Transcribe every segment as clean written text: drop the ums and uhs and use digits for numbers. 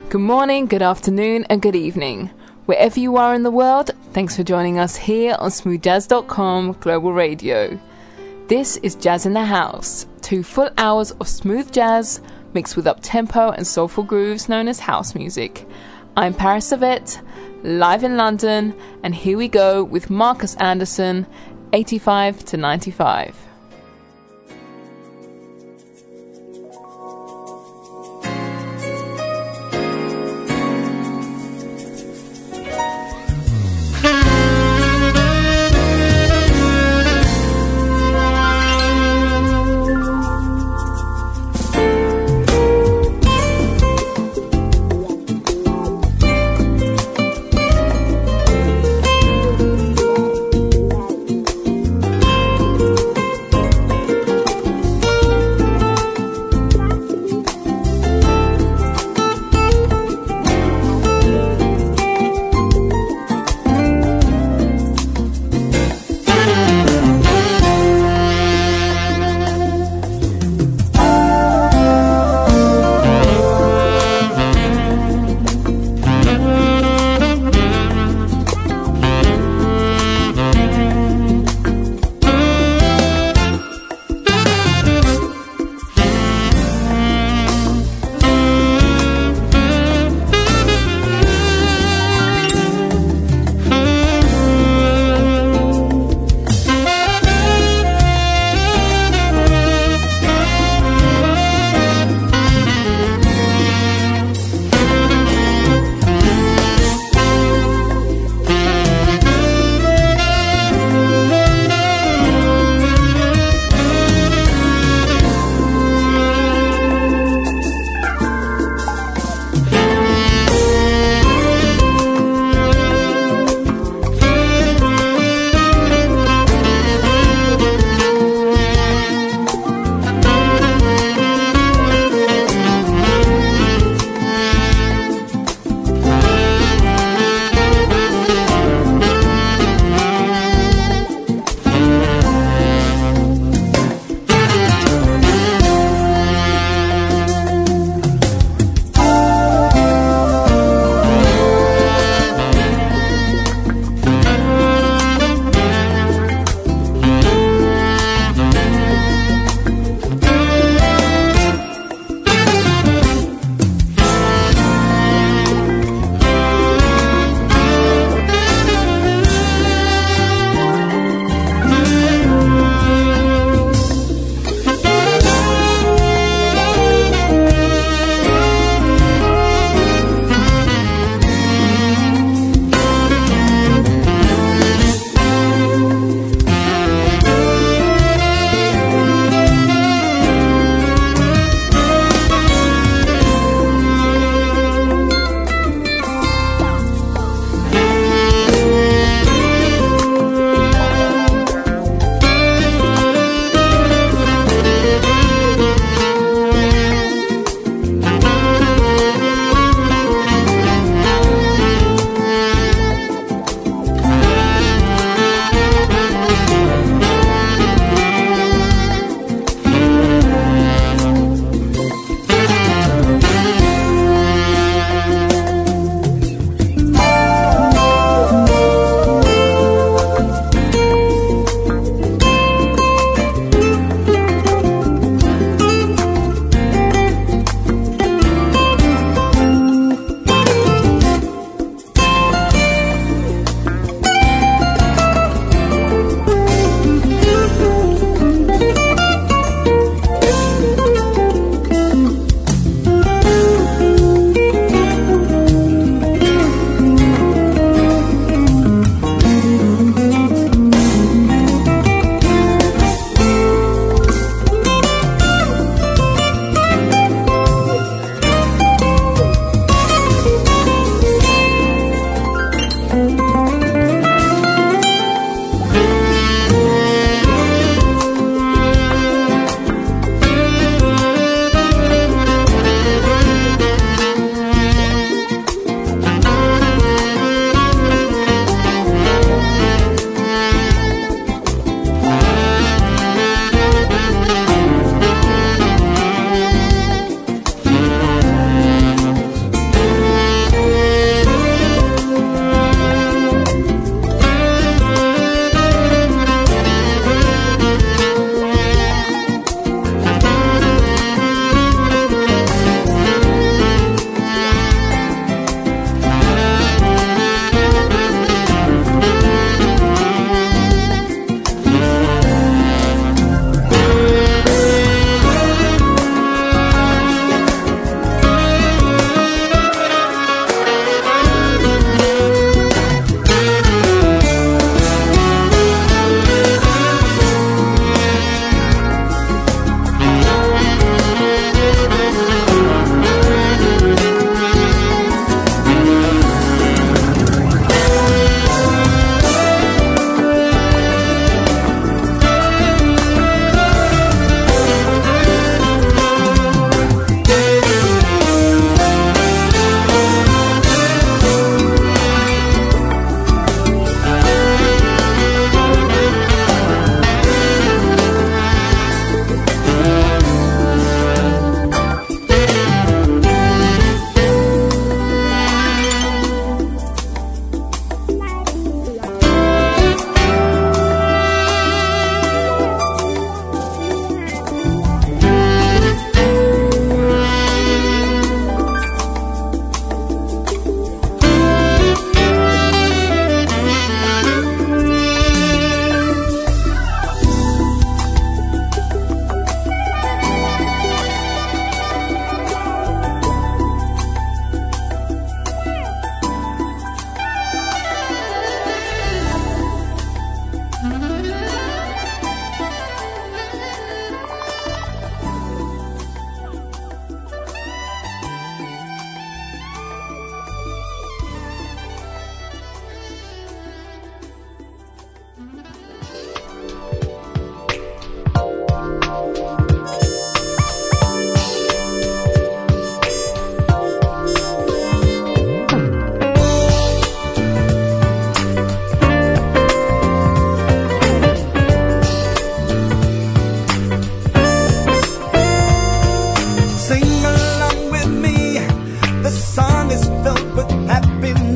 Good morning, good afternoon, and good evening. Wherever you are in the world, thanks for joining us here on smoothjazz.com Global Radio. This is Jazz in the House, 2 full hours of smooth jazz mixed with up-tempo and soulful grooves known as house music. I'm Paris Savette, live in London, and here we go with Marcus Anderson, 85 to 95.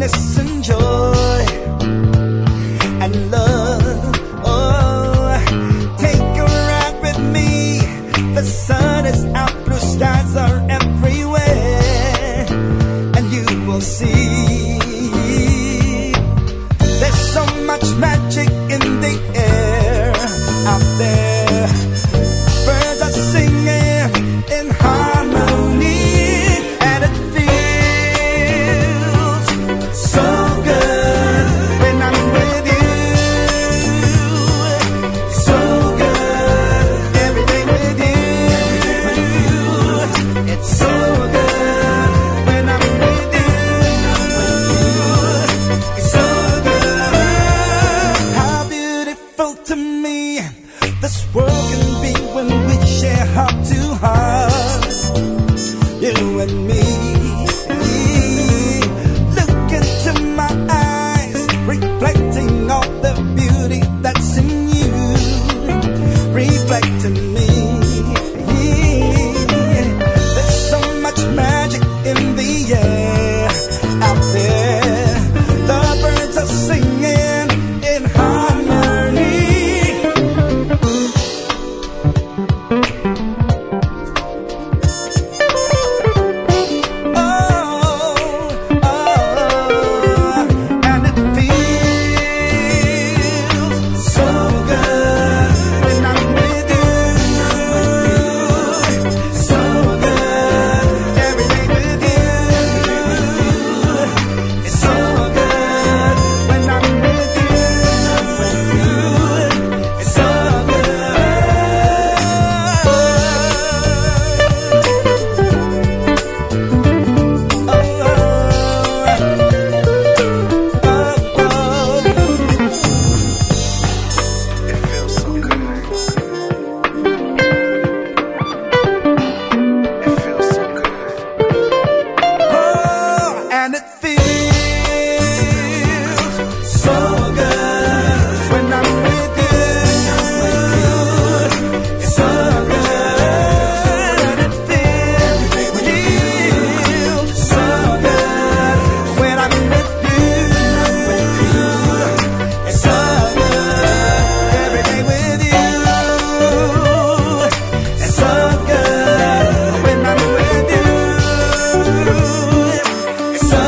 happiness and joy and love. Oh, take a ride with me. The sun is out, blue skies are everywhere, and you will see there's so much magic in the air out there. Birds are singing in harmony, and it feels so good when I'm with you. So good every day with you. It's so good when I'm with you. It's so good. How beautiful to me this world can be when we share heart to heart, you and me. Look into my eyes, reflecting all the beauty that's in you, reflecting me. There's so much magic in the air out there. The birds are singing in harmony. And it feels so good when I'm with you. So good every day with you. It's so good when I'm with you. It's so It feels so good. It feels so good. Oh, and it feels so good when I'm with you. It's so good, and it feels so good when I'm with you. It's so good every day with you. It's so good when I'm with you. It's so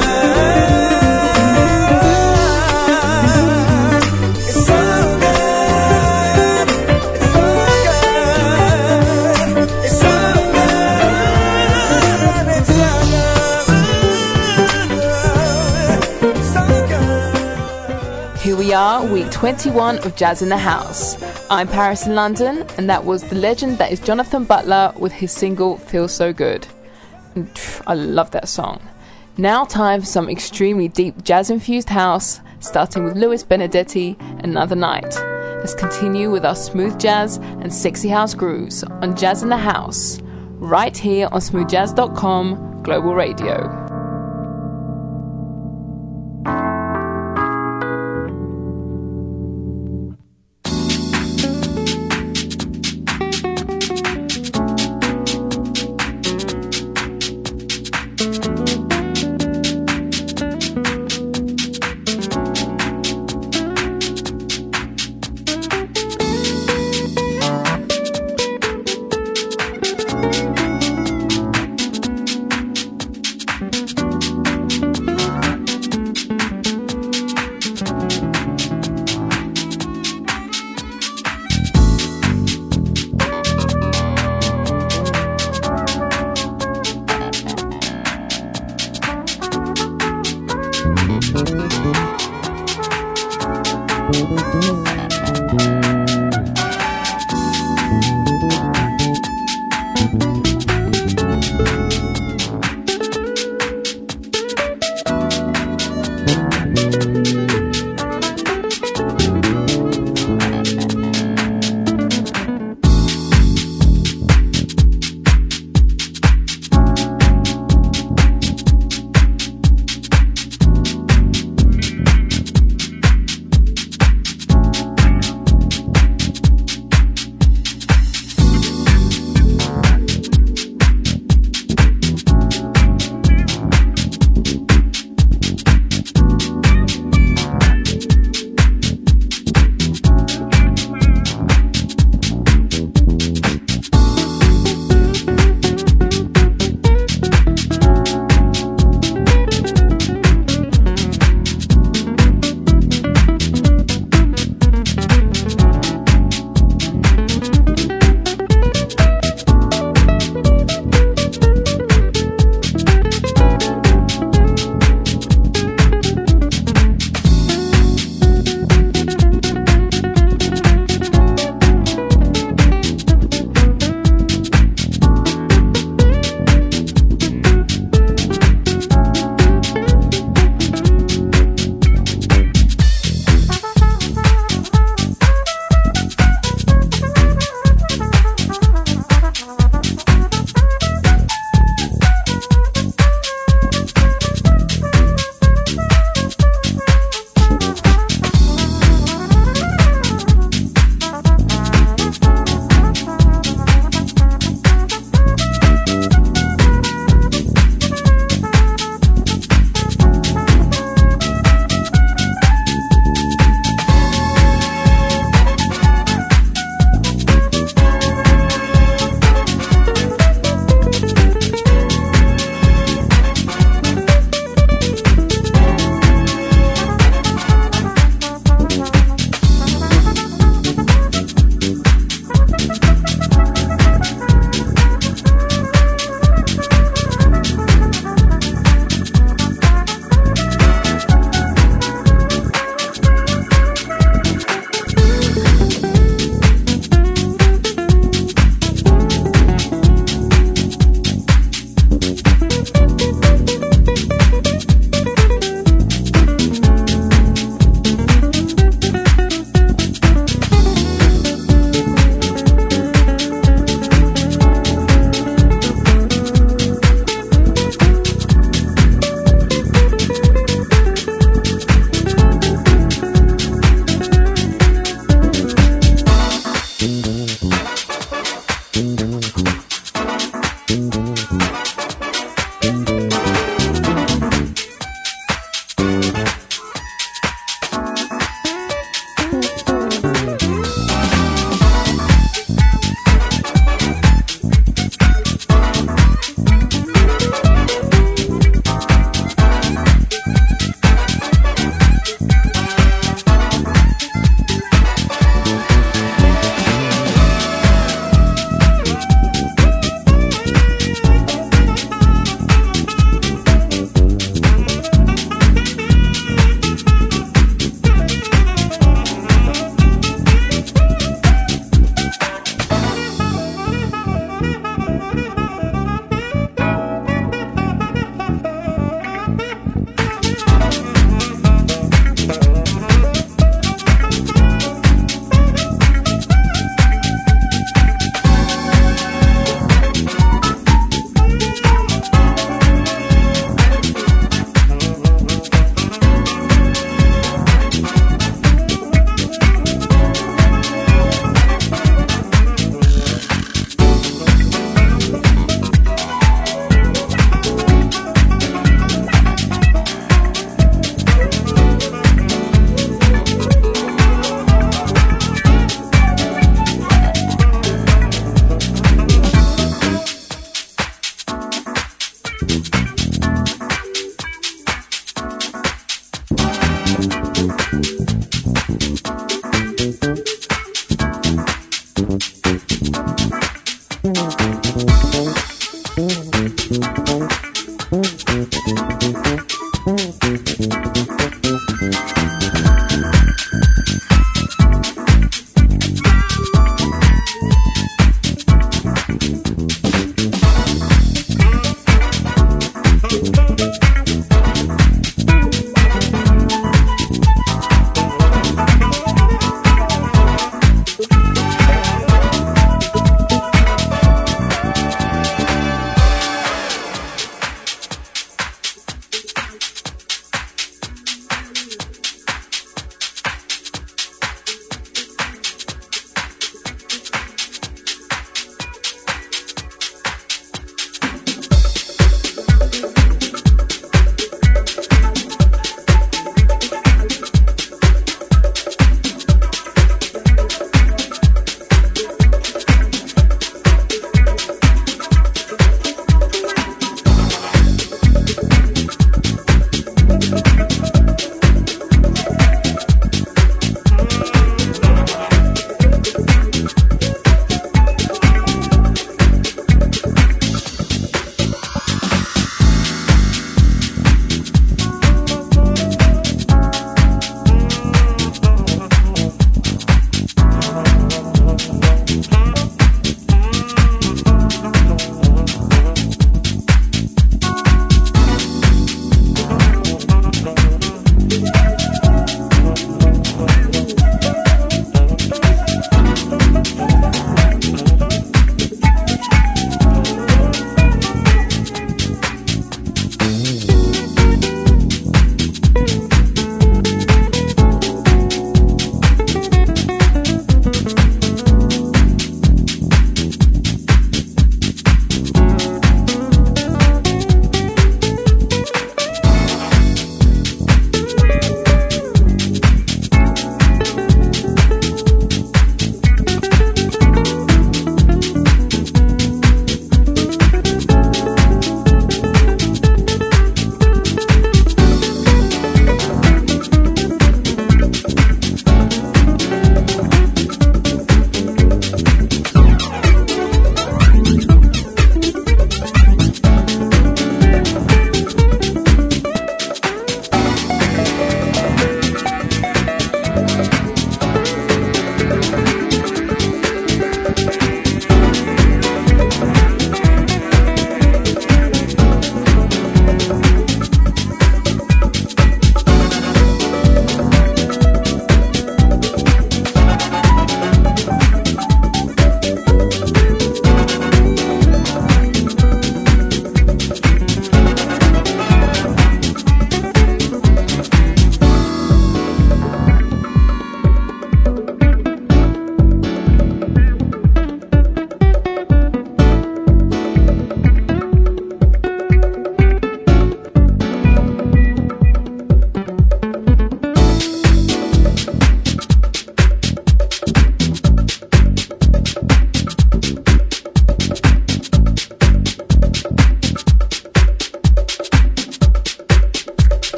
good. It's so good. It's so good. It's so good. It's so good. It's so good. Here we are, week 21 of Jazz in the House. I'm Paris in London, and that was the legend that is Jonathan Butler with his single Feels So Good. And, I love that song. Now time for some extremely deep jazz-infused house, starting with Louis Benedetti, Another Night. Let's continue with our smooth jazz and sexy house grooves on Jazz in the House, right here on smoothjazz.com Global Radio.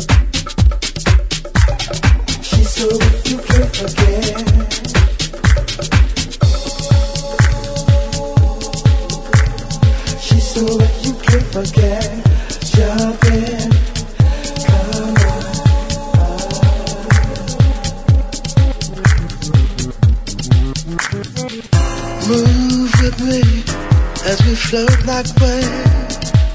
She's so you can't forget. She's so you can't forget. Jump in, come on. Move with me as we float like waves.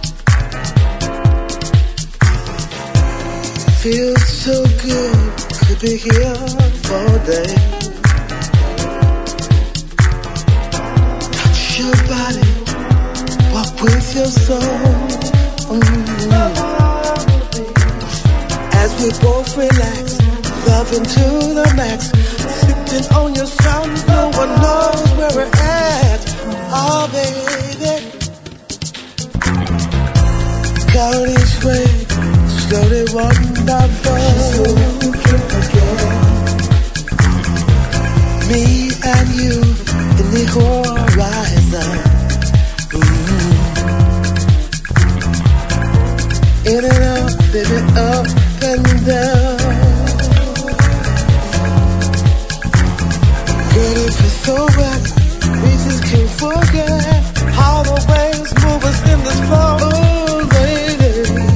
Feels so good, could be here for days. Touch your body, walk with your soul. As we both relax, loving to the max, sipping on your sound, no one knows where we're at. Oh baby, down each way, slowly wonderful. So you can't forget me and you in the horizon. In and out, baby, up and down. Girl, it feels so right, we just can't forget how the waves move us in this flow. Oh, baby,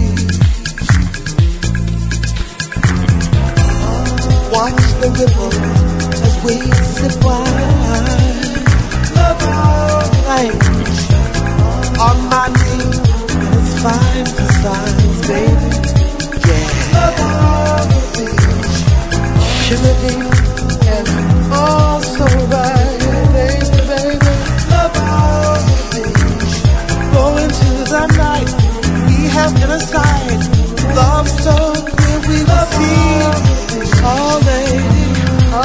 watch the ripples as we sip wine. Love all night on my knees. It's fine for signs, baby. Yeah. Love all the beach, shivering and all so right, baby, baby. Love all the beach, go into the night. We have inner sight, love so clear we will see. Oh, lady, oh,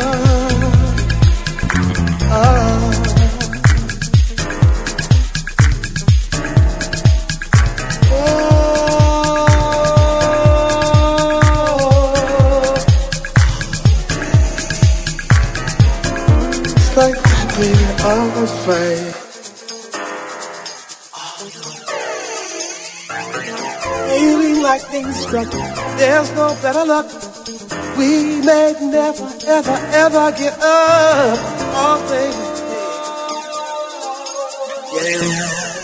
oh. Like baby, I'm afraid. Feeling like things struck, there's no better luck. We may never, ever, ever get up. Oh, baby, yeah.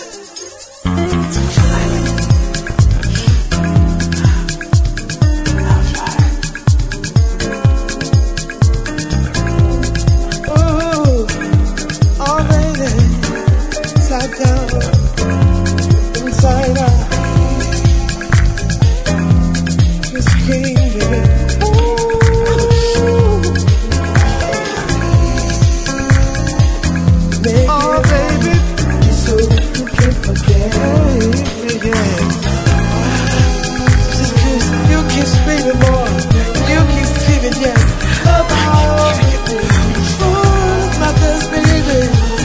Inside out, just screaming. Oh, baby, so you can't forget. Yeah. Just 'cause you keep screaming more, you keep screaming yes. Oh, my best baby.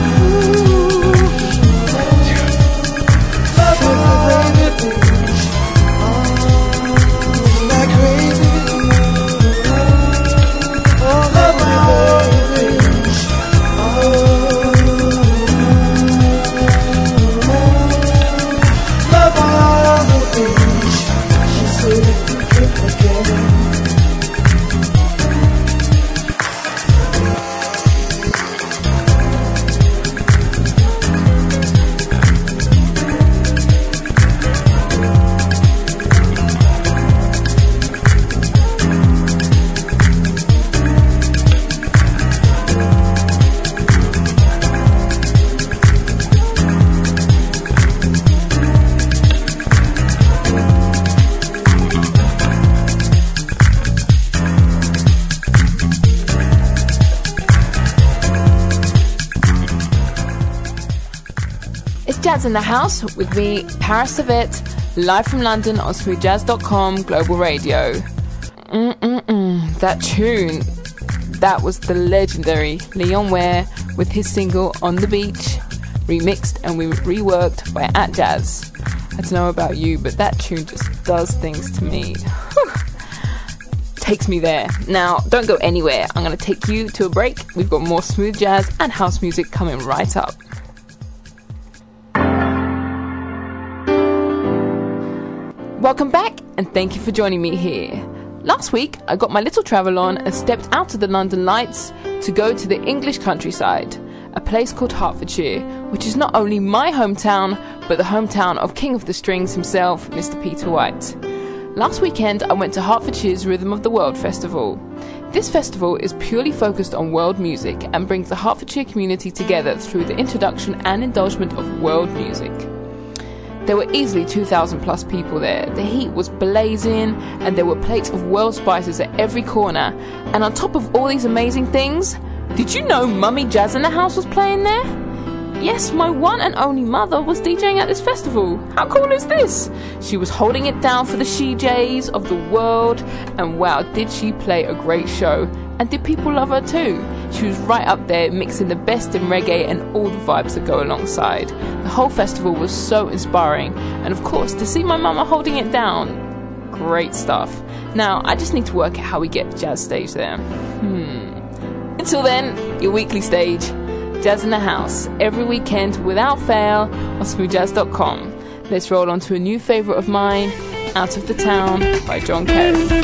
Jazz in the House with me, Paris Savette, live from London on smoothjazz.com Global Radio. That tune, that was the legendary Leon Ware with his single On the Beach, remixed and reworked by @Jazz. I don't know about you, but that tune just does things to me. Takes me there. Now, don't go anywhere. I'm going to take you to a break. We've got more smooth jazz and house music coming right up. Welcome back, and thank you for joining me here. Last week, I got my little travel on and stepped out of the London lights to go to the English countryside, a place called Hertfordshire, which is not only my hometown, but the hometown of King of the Strings himself, Mr. Peter White. Last weekend, I went to Hertfordshire's Rhythm of the World Festival. This festival is purely focused on world music and brings the Hertfordshire community together through the introduction and indulgence of world music. There were easily 2,000 plus people there. The heat was blazing and there were plates of world spices at every corner. And on top of all these amazing things, did you know Mummy Jazz in the House was playing there? Yes, my one and only mother was DJing at this festival. How cool is this? She was holding it down for the She-Jays of the world, and wow, did she play a great show. And did people love her too? She was right up there mixing the best in reggae and all the vibes that go alongside. The whole festival was so inspiring, and of course to see my mama holding it down, great stuff. Now I just need to work out how we get Jazz Stage there. Until then, your weekly stage, Jazz in the House, every weekend without fail on smoothjazz.com. Let's roll on to a new favourite of mine, Out of the Town by John Kerry.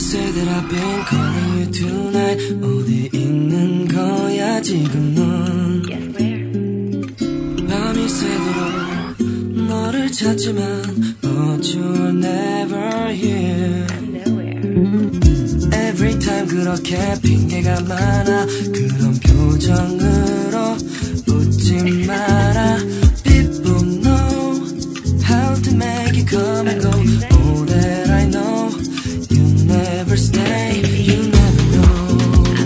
say that I've been calling you tonight. 어디 있는 거야 지금 넌? Yes, where? 밤이 새도록 너를 찾지만 But you're never here. Nowhere. Every time 그렇게 핑계가 많아. 그런 표정으로 웃지 마라. People know how to make it come and go. All that I know, you never stay, you never know.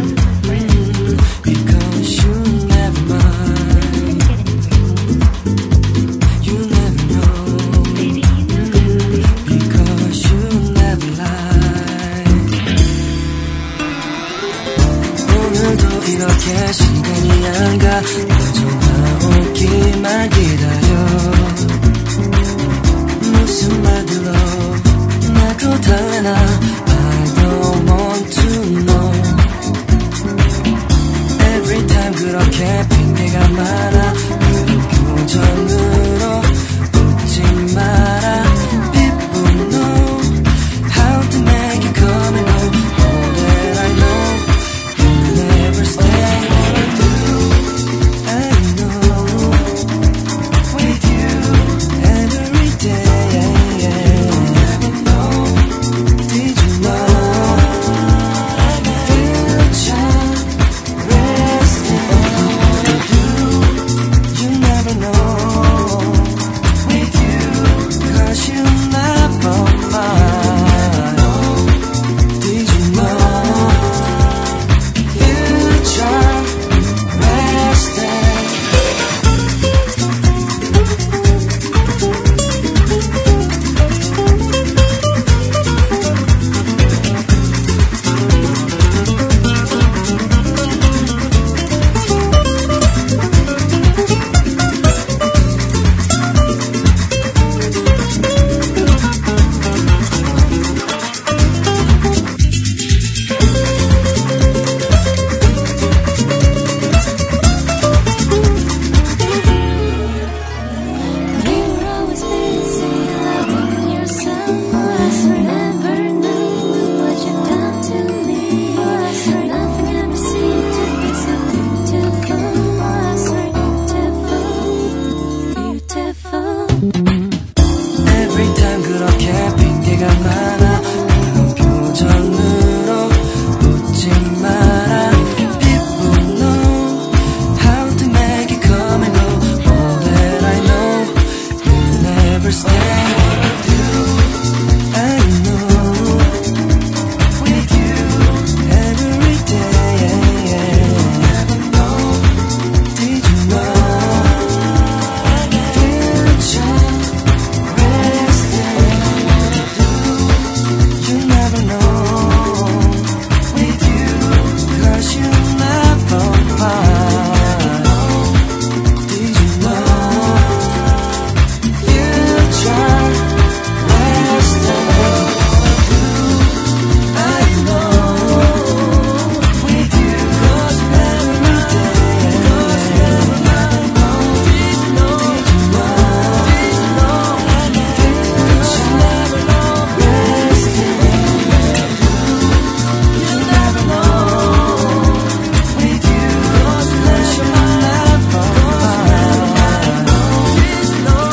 Because you never mind. You never know. Because you never lie. 오늘도 이렇게 시간이 안 가. 너 전화 오기만 기다려. 무슨 말들로 나도 달래나. I don't want to know. Every time 그렇게 핑계가 많아. 그런 표정으로 웃지 마라. People know how to make it come and go. All that I know, you never stay. I know with you every day. Did you know future resting on you? You never know with you, 'cause you never mind. Did you know future resting? You were always busy loving yourself. Never knew what you've done to me. Nothing ever seemed to be so beautiful. Beautiful. Every time 그렇게 핑계가 많아. 그런 표정으로 웃지 마라. People know how to make it come and go. All that I know, you never stay. I know with you every day. Did you know future resting? You never know with you, 'cause you never mind. Did you know future resting? I know with you, 'cause every day. Did you know future resting? You never know with you, 'cause you never mind. Did you know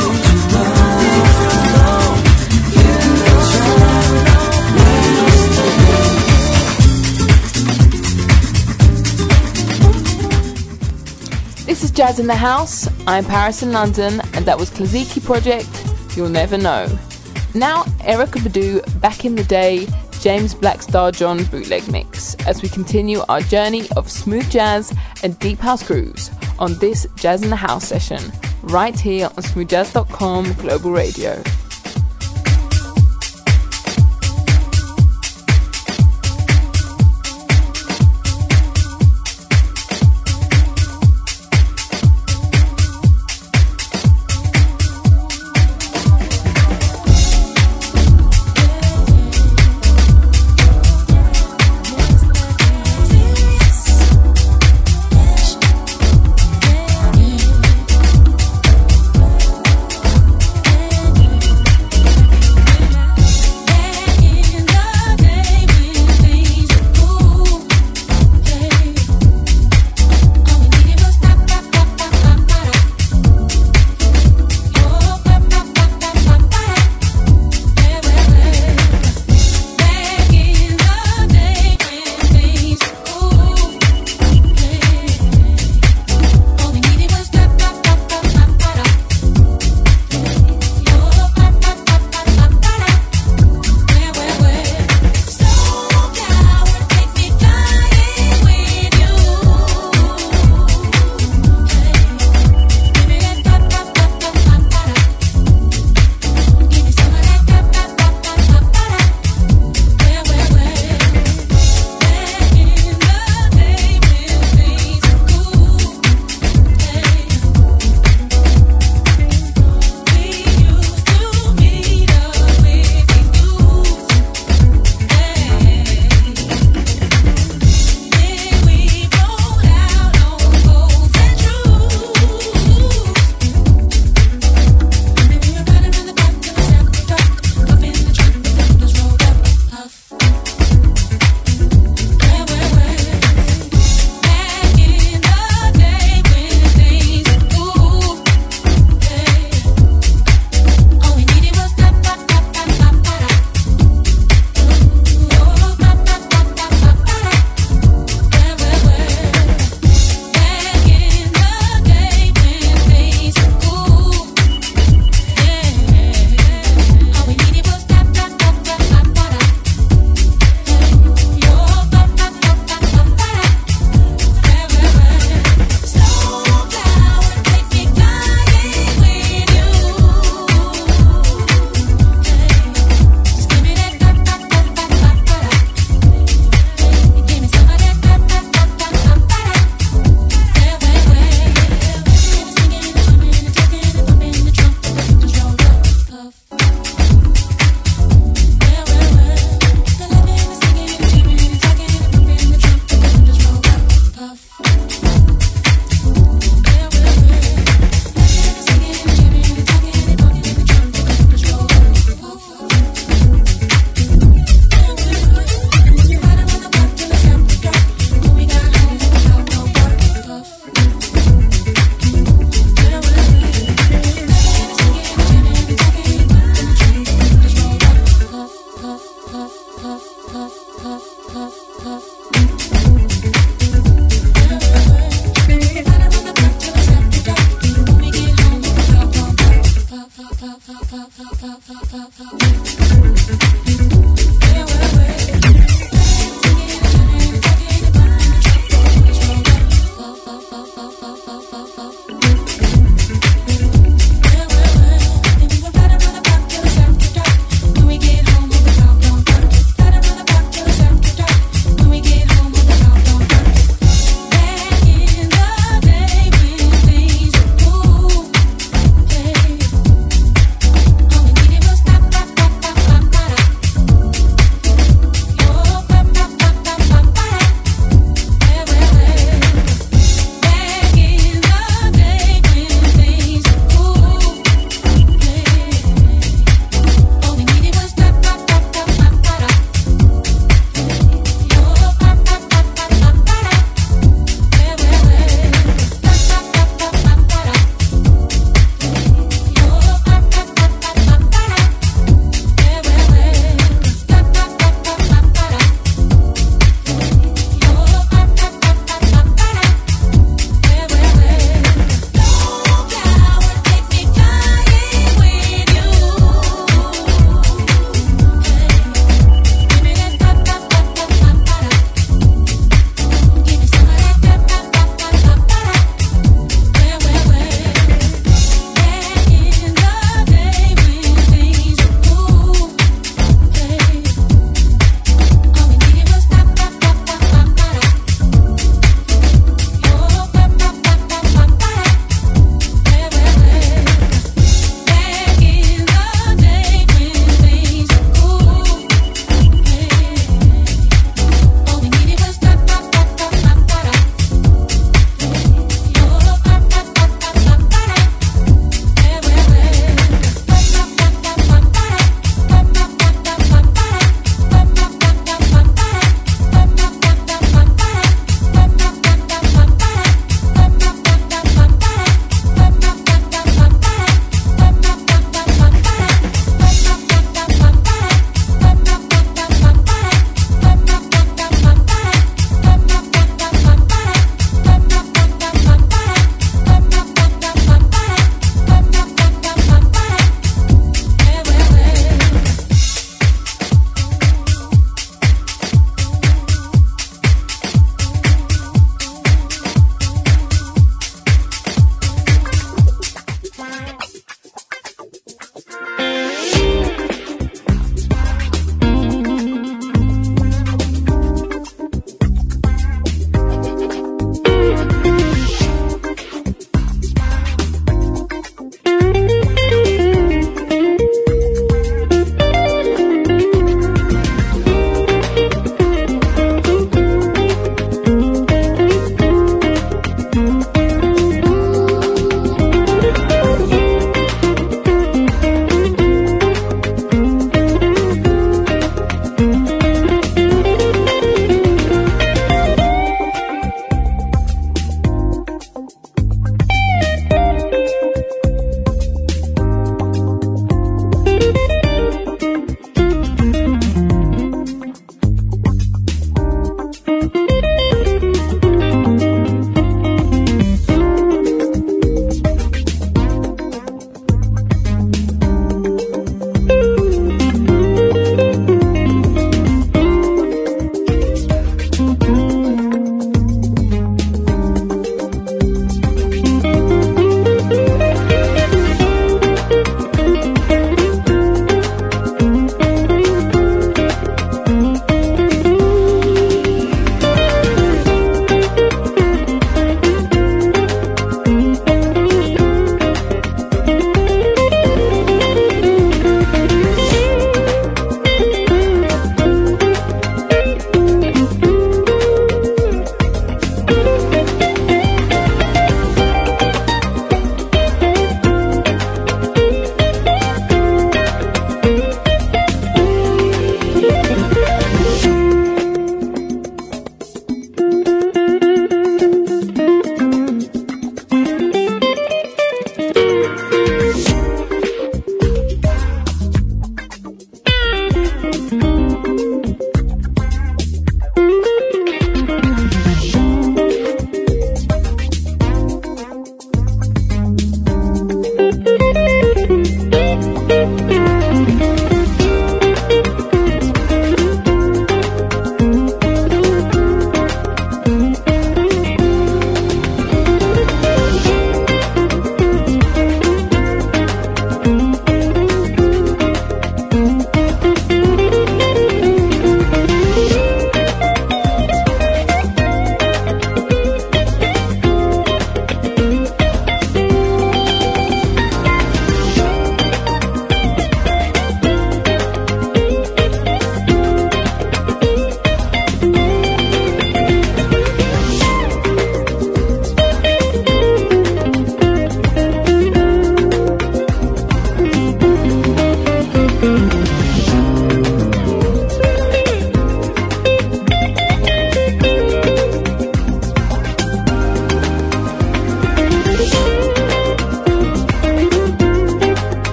This is Jazz in the House. I'm Paris in London, and that was Klaziki Project, You'll Never Know. Now, Erykah Badu, Back in the Day, James Black Star John bootleg mix, as we continue our journey of smooth jazz and deep house grooves on this Jazz in the House session, right here on smoothjazz.com Global Radio.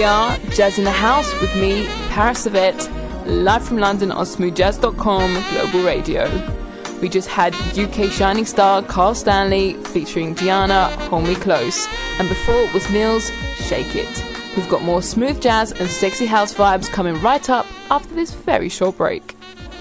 we are, Jazz in the House with me, Paris Savette, live from London on smoothjazz.com Global Radio. We just had UK shining star Carl Stanley featuring Gianna, Hold Me Close, and before it was Nils, Shake It. We've got more smooth jazz and sexy house vibes coming right up after this very short break.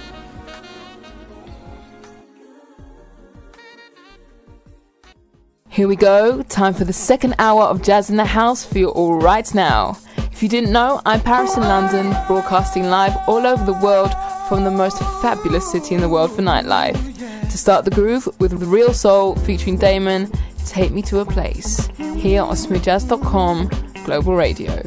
Here we go, time for the second hour of Jazz in the House for you all right now. If you didn't know, I'm Paris in London, broadcasting live all over the world from the most fabulous city in the world for nightlife. To start the groove with Real Soul featuring Damon, Take Me to a Place, here on smoothjazz.com Global Radio.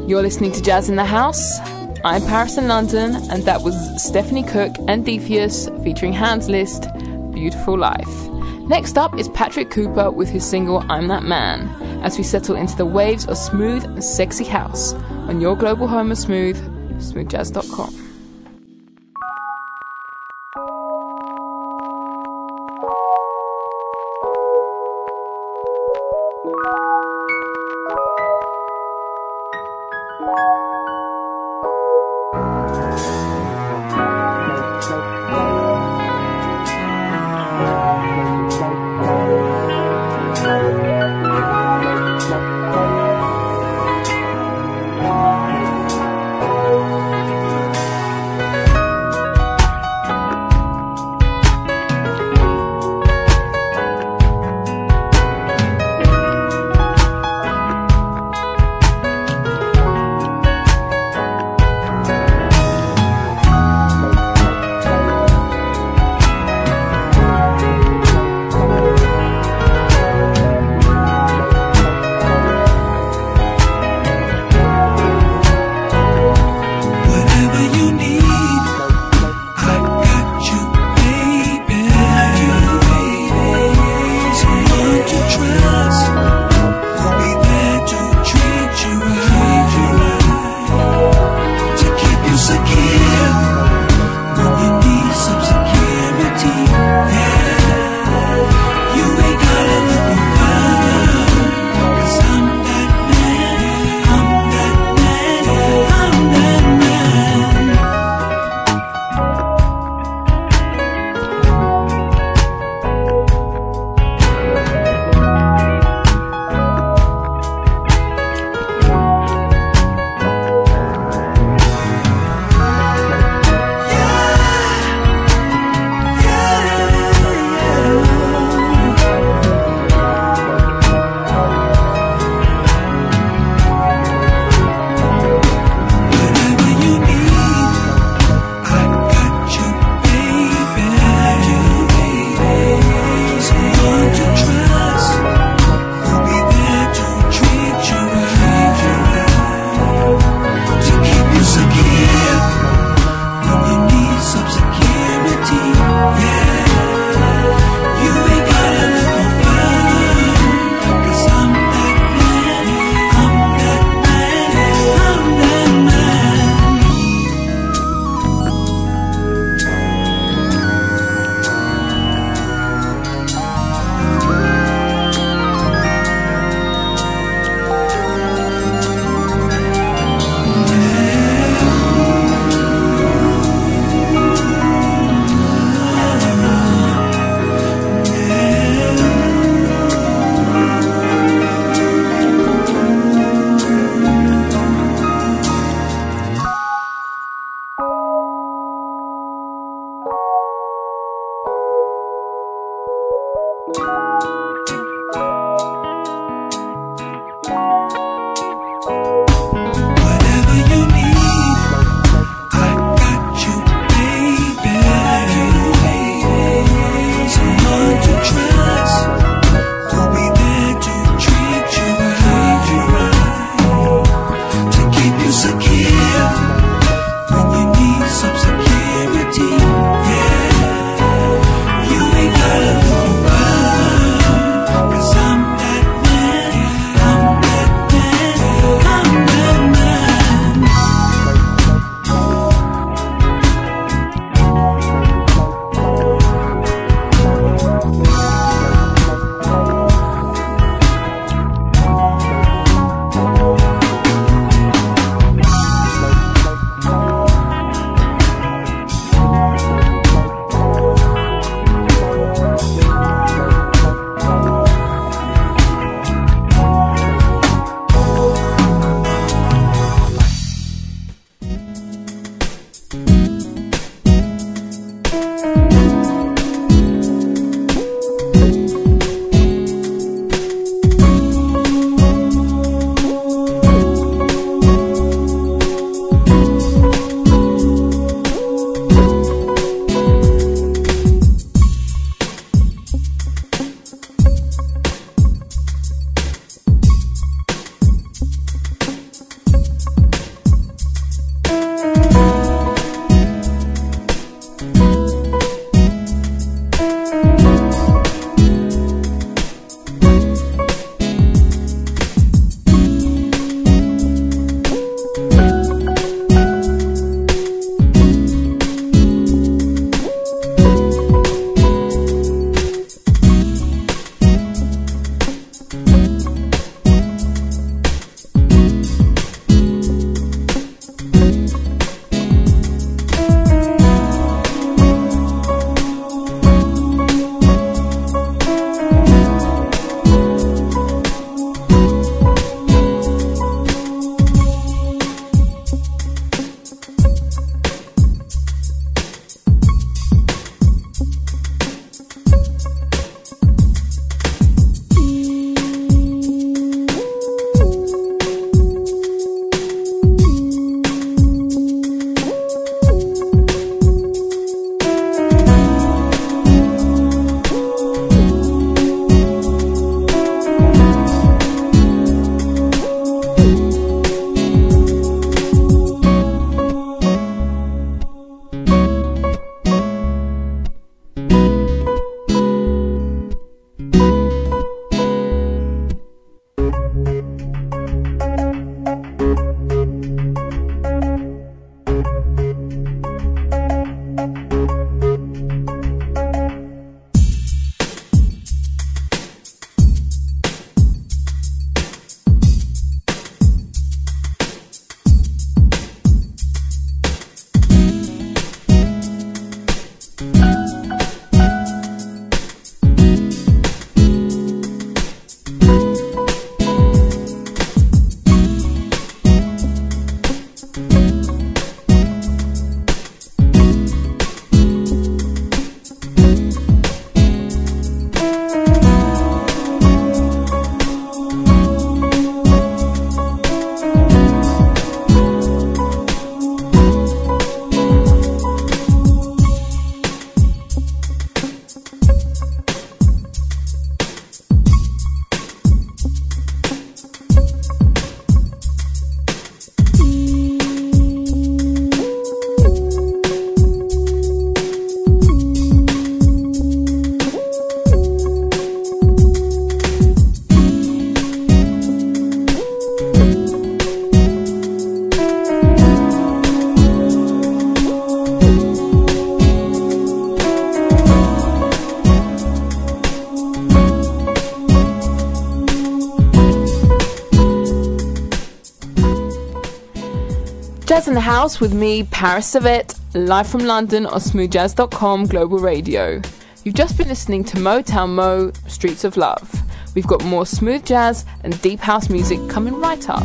You're listening to Jazz in the House. I'm Paris in London, and that was Stephanie Cook and Defius featuring Hans List, Beautiful Life. Next up is Patrick Cooper with his single I'm That Man, as we settle into the waves of smooth and sexy house on your global home of smooth, smoothjazz.com. Jazz in the House with me, Paris Savette, live from London on smoothjazz.com Global Radio. You've just been listening to Motown Mo, Streets of Love. We've got more smooth jazz and deep house music coming right up.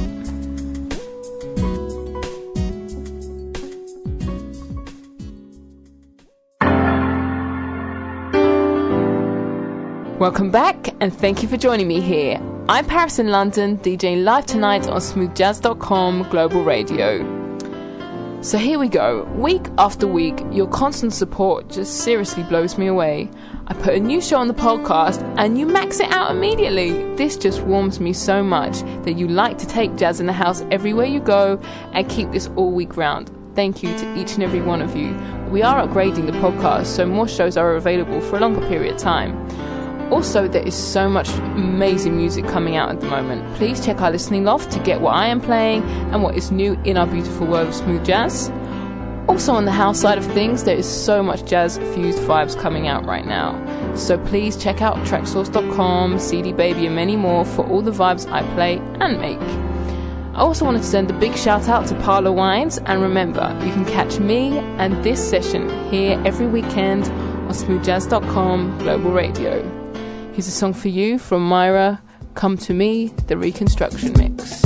Welcome back and thank you for joining me here. I'm Paris in London, DJing live tonight on smoothjazz.com Global Radio. So here we go. Week after week, your constant support just seriously blows me away. I put a new show on the podcast and you max it out immediately. This just warms me so much that you like to take Jazz in the House everywhere you go and keep this all week round. Thank you to each and every one of you. We are upgrading the podcast, so more shows are available for a longer period of time. Also, there is so much amazing music coming out at the moment. Please check our listening loft to get what I am playing and what is new in our beautiful world of smooth jazz. Also, on the house side of things, there is so much jazz-fused vibes coming out right now. So please check out tracksource.com, CD Baby and many more for all the vibes I play and make. I also wanted to send a big shout out to Parlour Wines, and remember, you can catch me and this session here every weekend on smoothjazz.com Global Radio. Here's a song for you from Myra, Come to Me, the Reconstruction Mix.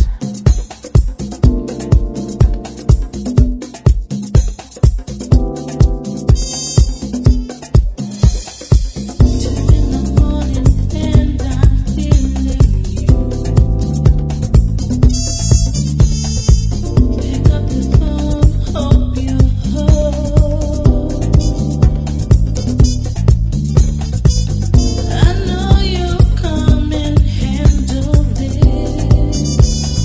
I know you come and handle this.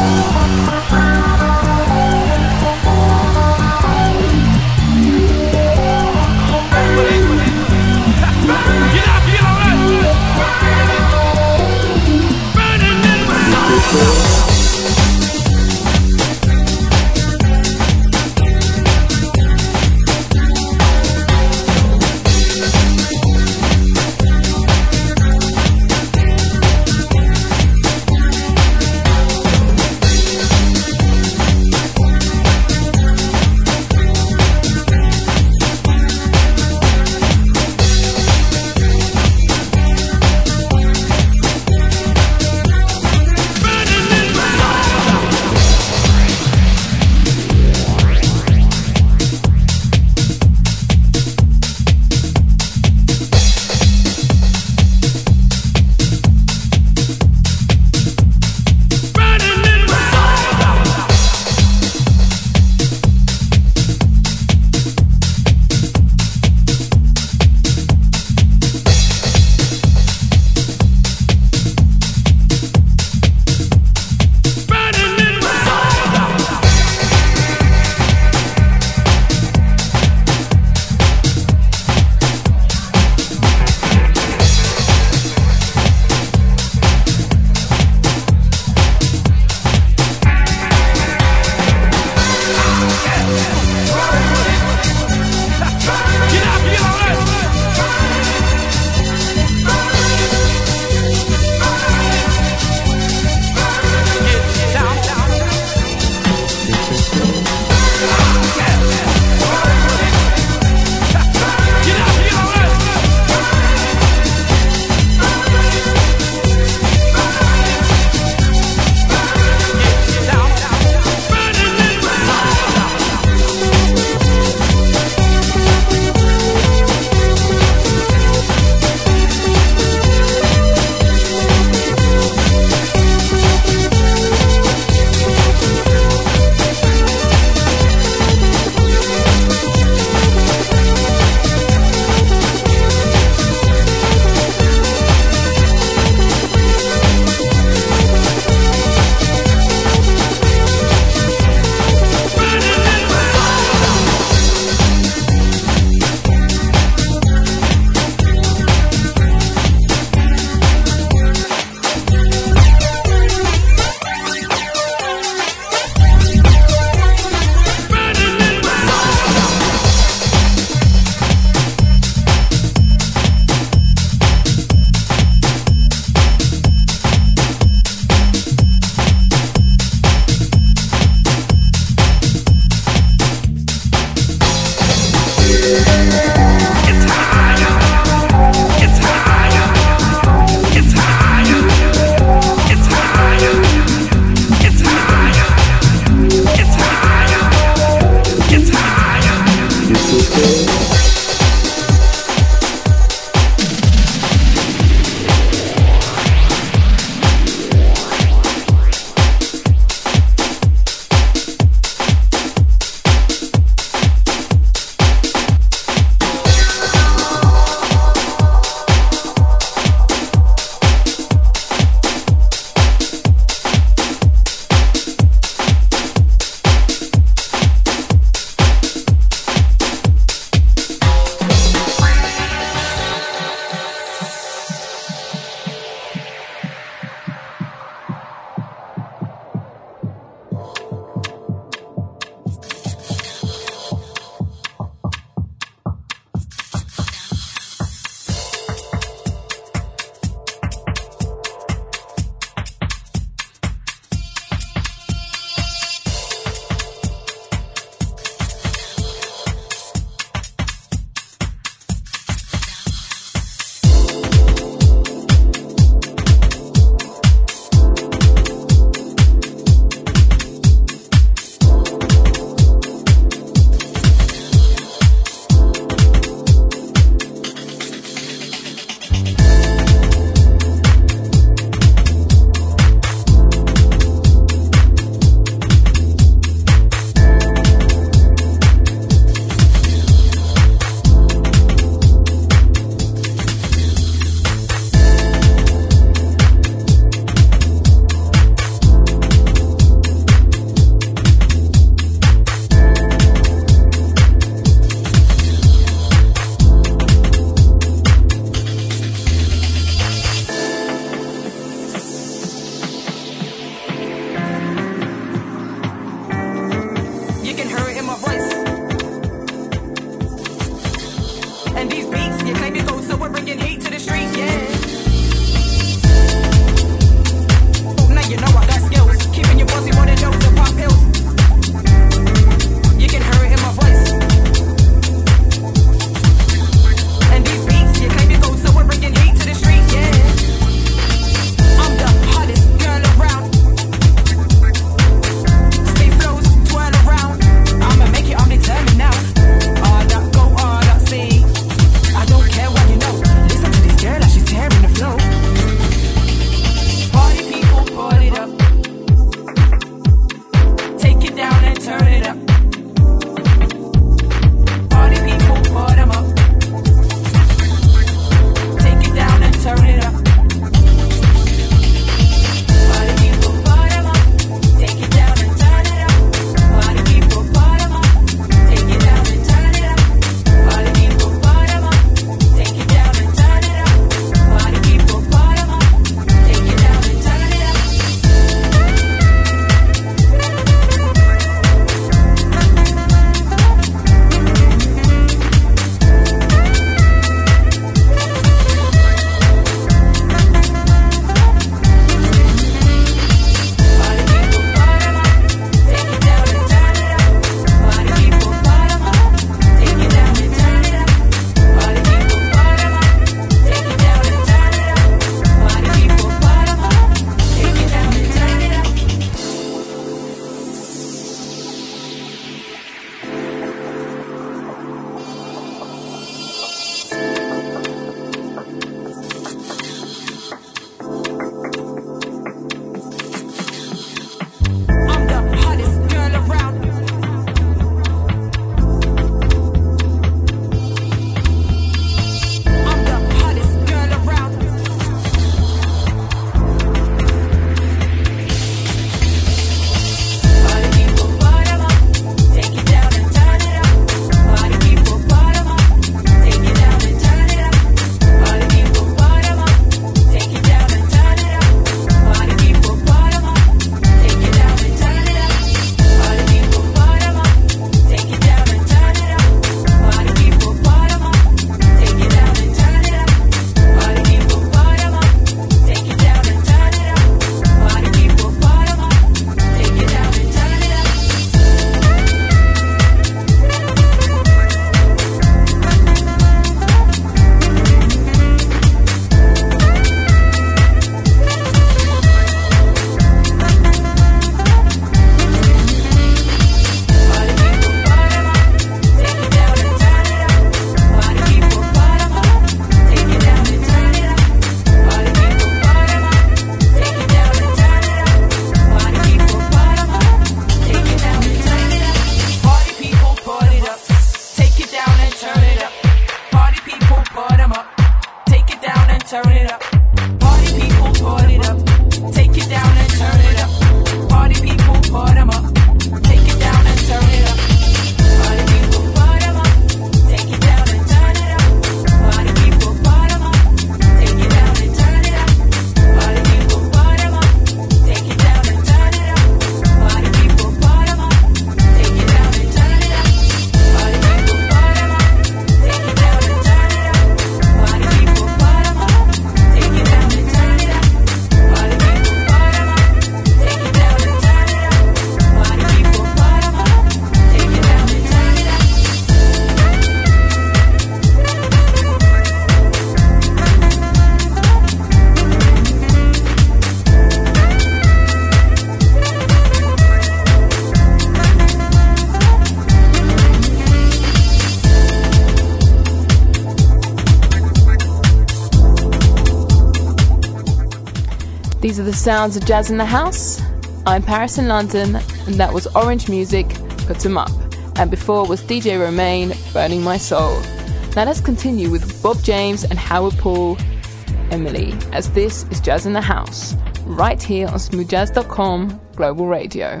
These are the sounds of jazz in the house. I'm Paris in London, and that was Orange Music, Put 'Em Up. And before was DJ Romain, Burning My Soul. Now let's continue with Bob James and Howard Paul, Emily, as this is Jazz in the House, right here on smoothjazz.com Global Radio.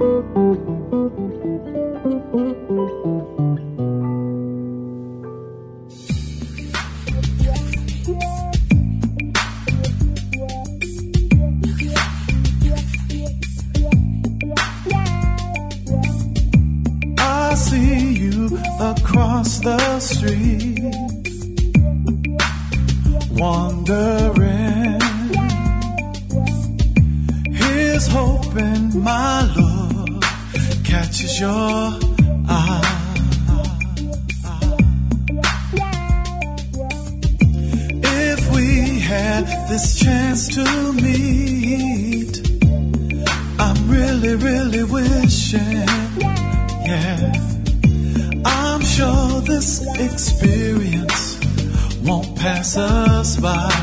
I see you across the street, wondering. Here's hoping my love catches your eye. If we had this chance to meet, I'm really, really wishing, yeah. I'm sure this experience won't pass us by.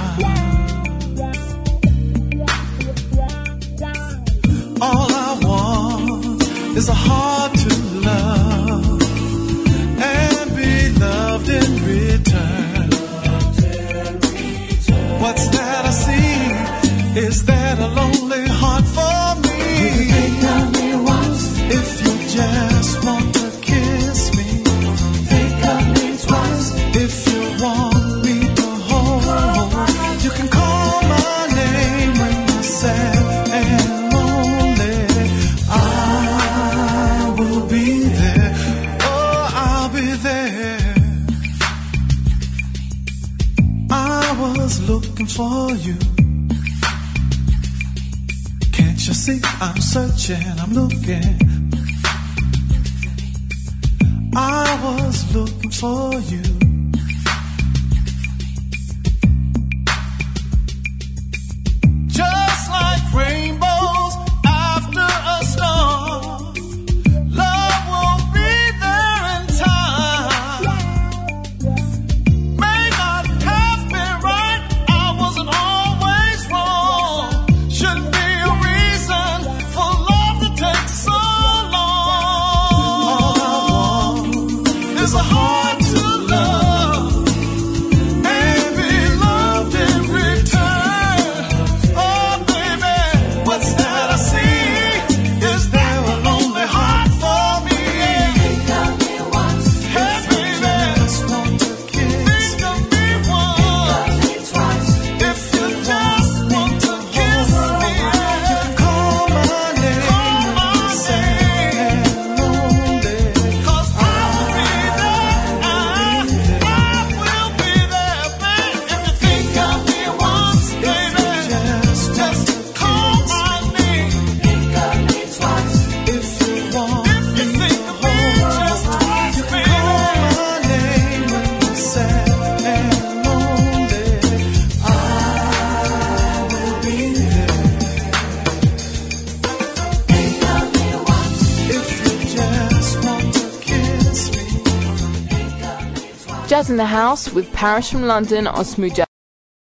All I want is a heart to love and be loved in return. What's that I see? Is that a lonely heart for me? If you just want to kiss me, think of me twice. If you want me to hold, you can call my name when you're sad and lonely. I will be there. Oh, I'll be there. I was looking for you. Can't you see? I'm searching, I'm looking. I was looking for you. Just like rainbows after a storm, love will be there in time. May not have been right, I wasn't always wrong. Shouldn't be a reason for love to take so a heart to love and be loved in return. Oh baby, what's that I see? Is there a lonely heart for me? Think of me once. Hey baby, just want to kiss. Think of me once. Think of me twice. If you just want to kiss me, you can call my name. Call my name. Lonely. 'Cause I'll be Jazz in the House with Paris from London on Smooth Jazz.